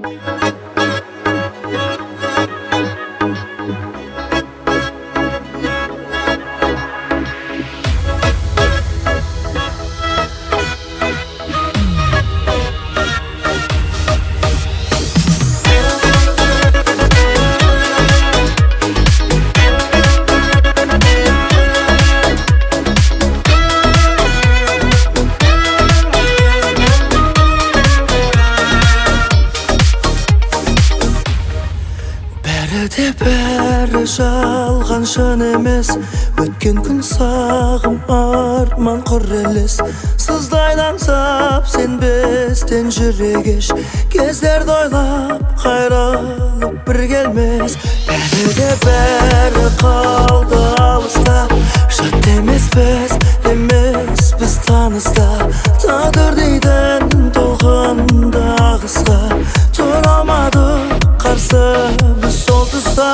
Бәрі жалған шын емес, өткен күн сағым арман құр елес. Сыздайды аңсап сенбестен жүрек еш, кездерді ойлап қайрылып бір келмес. Бәрі қалды алыста, жат емеспіз таныста. Тағдыр дейтін толқынды ағысқа, тұра алмадық қарсы біз сол тұста.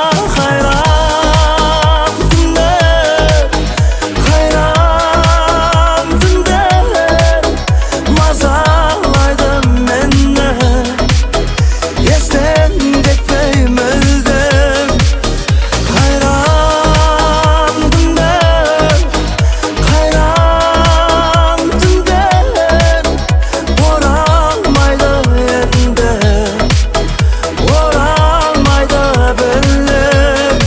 Қайран түндер мазалайды мені, естен кетпей мүлдем. Қайран түндер оралмайды енді, оралмайды білем.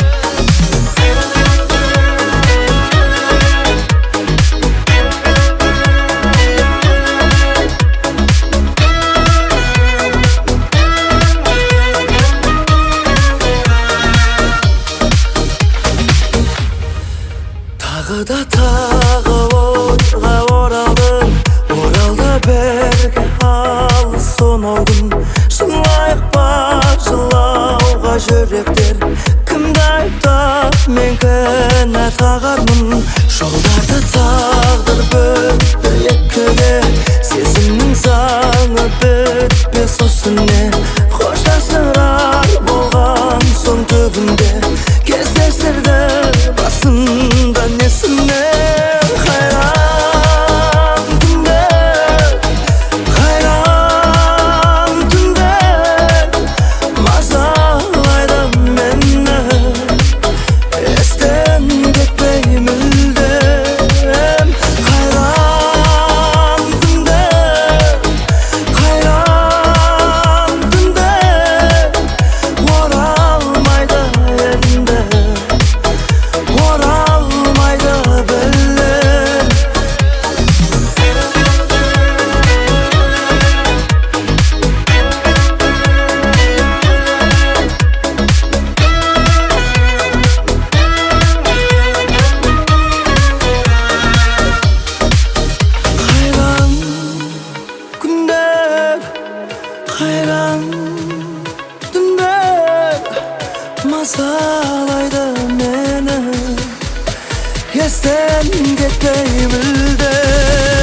Тағы ойға оралды берге алыс сонау күн. Шынайық па жылауға жүректер, кімді айыптап мен кінә тағармын. Жолдарды тағдыр бөлді екіге, сезімнің заңы бітпес осыне. Қоштастырар болған соң түбінде, кездестірді басында несіне. Қайран түндер мазалайды мені, естен кетпей мүлдем. Қайран түндер оралмайды енді, оралмайды білем. Қайран түндер мазалайды мені, естен кетпей мүлде.